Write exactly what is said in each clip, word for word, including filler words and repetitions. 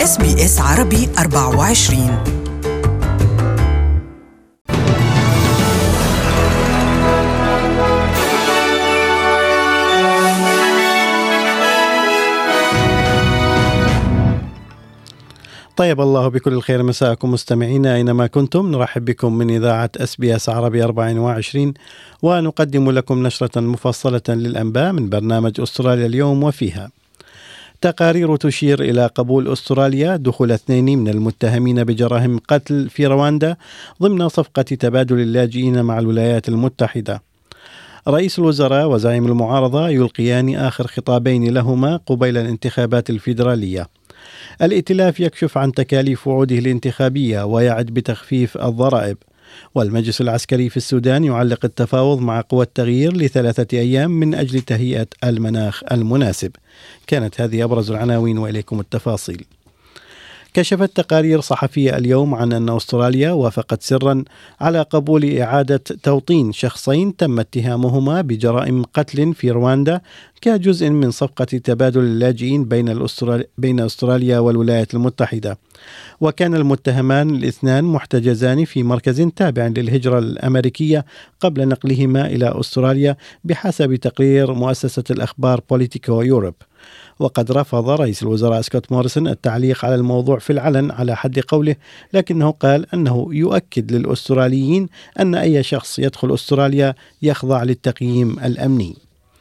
إس بي إس عربي أربعة وعشرين. طيب الله بكل الخير مساءكم مستمعينا أينما كنتم. نرحب بكم من إذاعة إس بي إس عربي أربعة وعشرين، ونقدم لكم نشرة مفصلة للأنباء من برنامج أستراليا اليوم، وفيها تقارير تشير إلى قبول أستراليا دخول اثنين من المتهمين بجرائم قتل في رواندا ضمن صفقة تبادل اللاجئين مع الولايات المتحدة. رئيس الوزراء وزعيم المعارضة يلقيان آخر خطابين لهما قبيل الانتخابات الفيدرالية. الائتلاف يكشف عن تكاليف وعوده الانتخابية ويعد بتخفيف الضرائب. والمجلس العسكري في السودان يعلق التفاوض مع قوى التغيير لثلاثة أيام من أجل تهيئة المناخ المناسب. كانت هذه أبرز العناوين وإليكم التفاصيل. كشفت تقارير صحفية اليوم عن أن أستراليا وافقت سرا على قبول إعادة توطين شخصين تم اتهامهما بجرائم قتل في رواندا كجزء من صفقة تبادل اللاجئين بين الأسترالي بين أستراليا والولايات المتحدة. وكان المتهمان الاثنان محتجزان في مركز تابع للهجرة الأمريكية قبل نقلهما إلى أستراليا بحسب تقرير مؤسسة الأخبار بوليتيكو يوروب. وقد رفض رئيس الوزراء سكوت موريسون التعليق على الموضوع في العلن على حد قوله، لكنه قال أنه يؤكد للأستراليين أن أي شخص يدخل أستراليا يخضع للتقييم الأمني.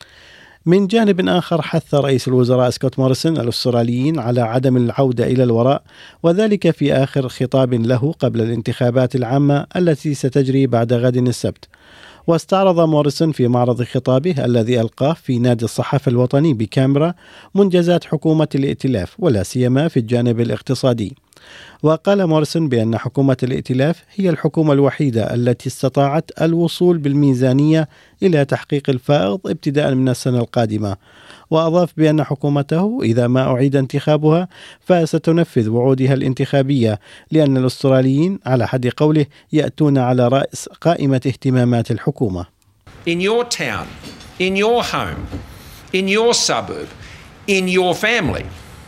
من جانب آخر حث رئيس الوزراء سكوت موريسون الأستراليين على عدم العودة إلى الوراء، وذلك في آخر خطاب له قبل الانتخابات العامة التي ستجري بعد غد السبت. واستعرض موريسون في معرض خطابه الذي ألقاه في نادي الصحافة الوطني بكامبرا منجزات حكومة الائتلاف ولا سيما في الجانب الاقتصادي. وقال موريسون بأن حكومة الائتلاف هي الحكومة الوحيدة التي استطاعت الوصول بالميزانية إلى تحقيق الفائض ابتداء من السنة القادمة. وأضاف بأن حكومته إذا ما أعيد انتخابها فستنفذ وعودها الانتخابية، لأن الأستراليين على حد قوله يأتون على رأس قائمة اهتمامات الحكومة. In your town, in your home, in your suburb, in your family,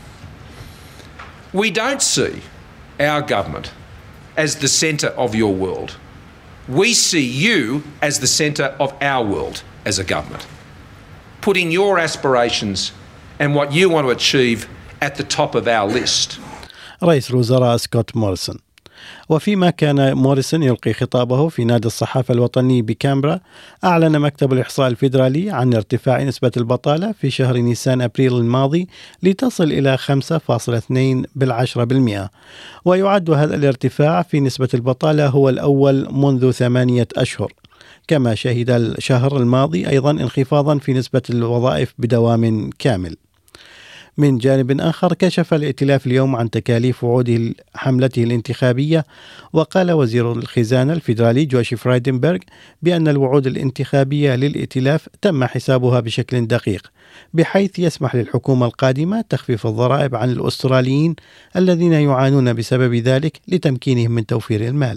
we don't see our government as the centre of your world. We see you as the centre of our world as a government, putting your aspirations and what you want to achieve at the top of our list. رئيس الوزراء سكوت موريسون. وفيما كان موريسون يلقي خطابه في نادي الصحافة الوطني بكامبرا، أعلن مكتب الإحصاء الفيدرالي عن ارتفاع نسبة البطالة في شهر نيسان أبريل الماضي لتصل إلى خمسة فاصلة اثنين بالمئة، ويعد هذا الارتفاع في نسبة البطالة هو الأول منذ ثمانية أشهر. كما شهد الشهر الماضي أيضا انخفاضا في نسبة الوظائف بدوام كامل. من جانب آخر كشف الائتلاف اليوم عن تكاليف وعوده حملته الانتخابية، وقال وزير الخزانة الفيدرالي جوش فرايدنبرغ بأن الوعود الانتخابية للائتلاف تم حسابها بشكل دقيق، بحيث يسمح للحكومة القادمة تخفيف الضرائب عن الأستراليين الذين يعانون بسبب ذلك لتمكينهم من توفير المال.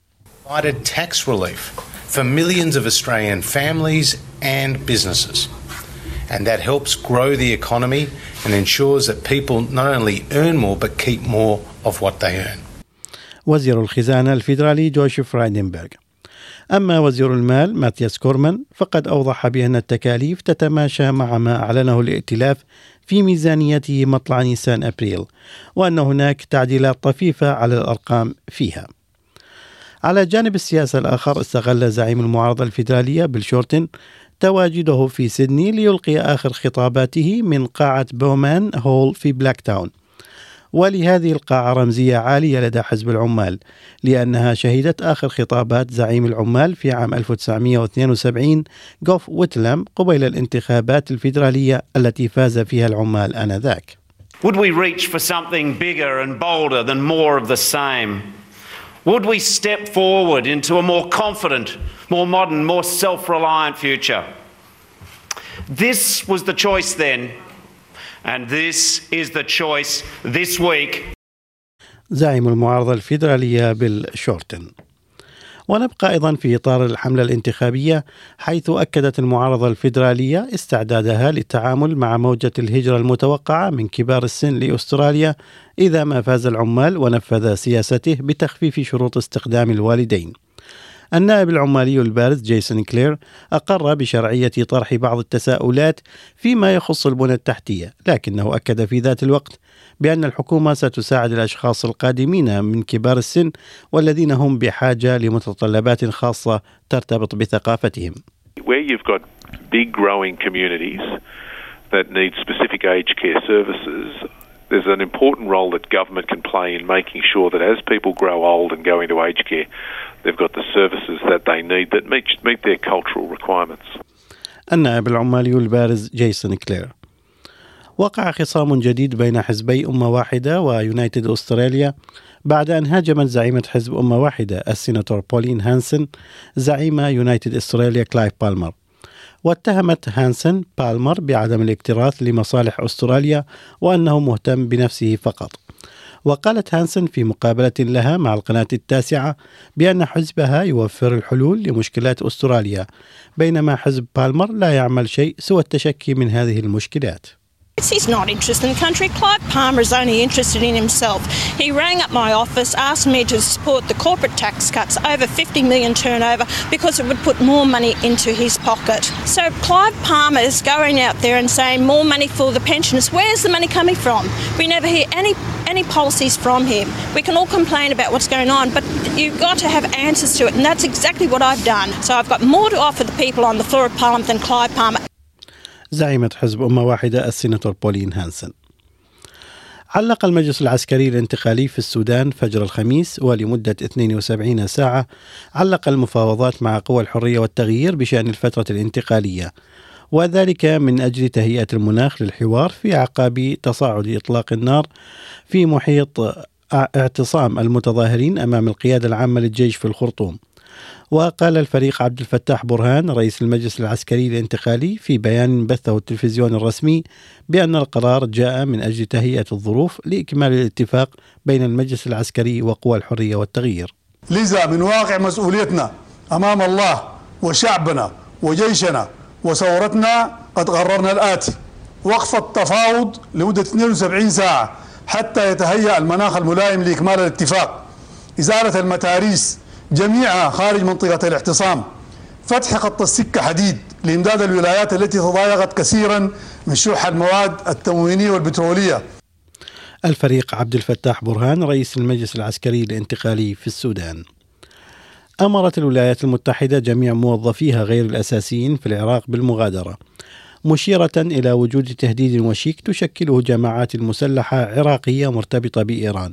Tax relief for millions of Australian families and businesses. And that helps grow the economy and ensures that people not only earn more but keep more of what they earn. وزير الخزانة الفيدرالي جوش فرايدنبرغ. أما وزير المال ماتياس كورمان فقد أوضح بأن التكاليف تتماشى مع ما أعلنه الائتلاف في ميزانيته مطلع نيسان أبريل، وأن هناك تعديلات طفيفة على الأرقام فيها. على جانب السياسة الآخر، استغل زعيم المعارضة الفيدرالية بيل شورتن تواجده في سيدني ليلقي آخر خطاباته من قاعة بومان هول في بلاك تاون. ولهذه القاعة رمزية عالية لدى حزب العمال، لأنها شهدت آخر خطابات زعيم العمال في عام ألف وتسعمئة واثنين وسبعين غوف ويتلام قبيل الانتخابات الفيدرالية التي فاز فيها العمال آنذاك. Would we reach for something bigger and bolder than more of the same? Would we step forward into a more confident, more modern, more self-reliant future? This was the choice then, and this is the choice this week. زعيم المعارضة الفيدرالية بيل شورتن. ونبقى أيضا في إطار الحملة الانتخابية، حيث أكدت المعارضة الفيدرالية استعدادها للتعامل مع موجة الهجرة المتوقعة من كبار السن لأستراليا إذا ما فاز العمال ونفذ سياسته بتخفيف شروط استخدام الوالدين. النائب العمالي البارز جيسون كلير أقر بشرعية طرح بعض التساؤلات فيما يخص البنى التحتية، لكنه أكد في ذات الوقت بأن الحكومة ستساعد الأشخاص القادمين من كبار السن والذين هم بحاجة لمتطلبات خاصة ترتبط بثقافتهم. Where you've got big growing communities that need specific aged care services, there's an important role that government can play in making sure that as people grow old and go into aged care, they've got the services that they need that meet, meet their cultural requirements. النائب العمالي البارز جيسون كلير. وقع خصام جديد بين حزبي أمة واحدة ويونايتد أستراليا بعد أن هاجمت زعيمة حزب أمة واحدة السيناتور بولين هانسن زعيم يونايتد أستراليا كلايف بالمر، واتهمت هانسن بالمر بعدم الاكتراث لمصالح أستراليا وأنه مهتم بنفسه فقط. وقالت هانسن في مقابلة لها مع القناة التاسعة بأن حزبها يوفر الحلول لمشكلات أستراليا، بينما حزب بالمر لا يعمل شيء سوى التشكي من هذه المشكلات. He's not interested in the country. Clive Palmer is only interested in himself. He rang up my office, asked me to support the corporate tax cuts, over fifty million turnover, because it would put more money into his pocket. So Clive Palmer is going out there and saying more money for the pensioners. Where's the money coming from? We never hear any any policies from him. We can all complain about what's going on, but you've got to have answers to it, and that's exactly what I've done. So I've got more to offer the people on the floor of Parliament than Clive Palmer. زعيمة حزب أمة واحدة السيناتور بولين هانسن. علق المجلس العسكري الانتقالي في السودان فجر الخميس ولمدة اثنين وسبعين ساعة علق المفاوضات مع قوى الحرية والتغيير بشأن الفترة الانتقالية، وذلك من أجل تهيئة المناخ للحوار في أعقاب تصاعد إطلاق النار في محيط اعتصام المتظاهرين أمام القيادة العامة للجيش في الخرطوم. وقال الفريق عبد الفتاح برهان رئيس المجلس العسكري الانتقالي في بيان بثه التلفزيون الرسمي بأن القرار جاء من أجل تهيئة الظروف لإكمال الاتفاق بين المجلس العسكري وقوى الحرية والتغيير. لذا من واقع مسؤوليتنا أمام الله وشعبنا وجيشنا وثورتنا قد قررنا الآتي: وقف التفاوض لمدة اثنين وسبعين ساعة حتى يتهيأ المناخ الملائم لإكمال الاتفاق، إزالة المتاريس جميعها خارج منطقة الاعتصام، فتح خط السكة حديد لإمداد الولايات التي تضايقت كثيرا من شح المواد التموينية والبترولية. الفريق عبد الفتاح برهان رئيس المجلس العسكري الانتقالي في السودان. أمرت الولايات المتحدة جميع موظفيها غير الأساسيين في العراق بالمغادرة، مشيرة إلى وجود تهديد وشيك تشكله جماعات مسلحة عراقية مرتبطة بإيران.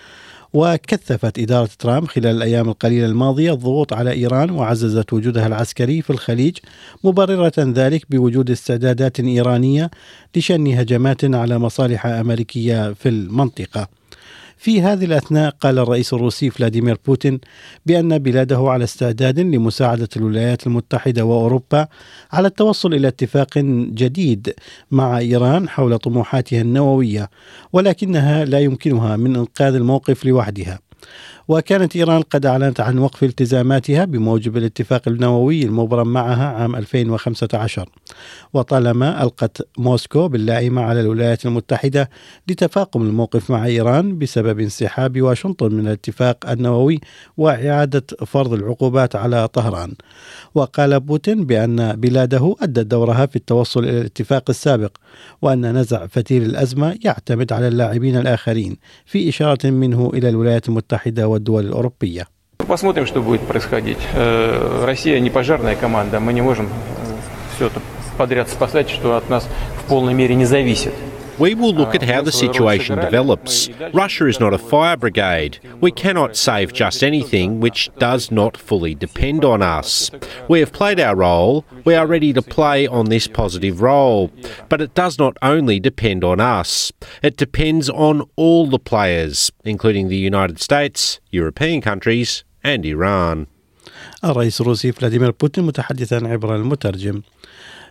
وكثفت إدارة ترامب خلال الأيام القليلة الماضية الضغوط على إيران وعززت وجودها العسكري في الخليج، مبررة ذلك بوجود استعدادات إيرانية لشن هجمات على مصالح أمريكية في المنطقة. في هذه الأثناء قال الرئيس الروسي فلاديمير بوتين بأن بلاده على استعداد لمساعدة الولايات المتحدة وأوروبا على التوصل إلى اتفاق جديد مع إيران حول طموحاتها النووية، ولكنها لا يمكنها من إنقاذ الموقف لوحدها. وكانت إيران قد أعلنت عن وقف التزاماتها بموجب الاتفاق النووي المبرم معها عام ألفين وخمسة عشر، وطالما ألقت موسكو باللائمة على الولايات المتحدة لتفاقم الموقف مع إيران بسبب انسحاب واشنطن من الاتفاق النووي وإعادة فرض العقوبات على طهران. وقال بوتين بأن بلاده أدت دورها في التوصل إلى الاتفاق السابق، وأن نزع فتيل الأزمة يعتمد على اللاعبين الآخرين، في إشارة منه إلى الولايات المتحدة والدول الأوروبية. Посмотрим, что будет происходить. Россия не пожарная команда, мы не можем все это подряд спасать, что от нас в полной мере не зависит. We will look at how the situation develops. Russia is not a fire brigade. We cannot save just anything which does not fully depend on us. We have played our role. We are ready to play on this positive role. But it does not only depend on us. It depends on all the players, including the United States, European countries and Iran. الرئيس الروسي فلاديمير بوتين متحدثا عبر المترجم.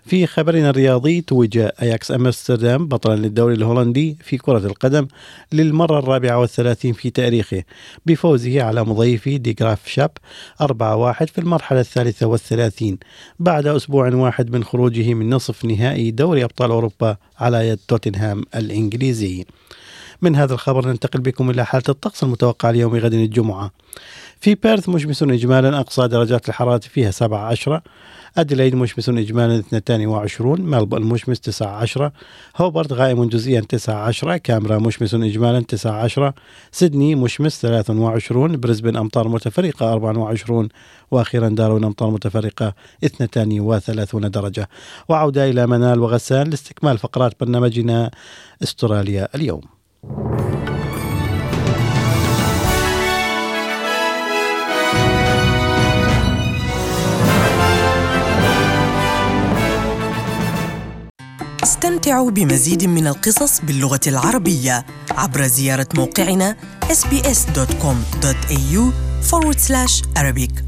في خبرنا الرياضي، توج أياكس أمستردام بطلا للدوري الهولندي في كرة القدم للمرة الرابعة والثلاثين في تاريخه بفوزه على مضيفه دي جراف شاب أربعة واحد في المرحلة الثالثة والثلاثين بعد أسبوع واحد من خروجه من نصف نهائي دوري أبطال أوروبا على يد توتنهام الإنجليزي. من هذا الخبر ننتقل بكم إلى حالة الطقس المتوقع ليوم غد الجمعة. في بيرث مشمس إجمالا أقصى درجات الحرارة فيها سبعة عشر، أديلايد مشمس إجمالا اثنين وعشرين، ملبورن مشمس تسعة عشر، هوبرت غائم جزئيا تسعة عشر، كامبرا مشمس إجمالا تسعة عشر، سيدني مشمس ثلاثة وعشرين، بريسبن أمطار متفرقة أربعة وعشرين، وأخيرا داروين أمطار متفرقة اثنتين وثلاثين درجة. وعودة إلى منال وغسان لاستكمال فقرات برنامجنا استراليا اليوم. استمتعوا بمزيد من القصص باللغة العربية عبر زيارة موقعنا إس بي إس دوت كوم دوت إيه يو forward slash Arabic.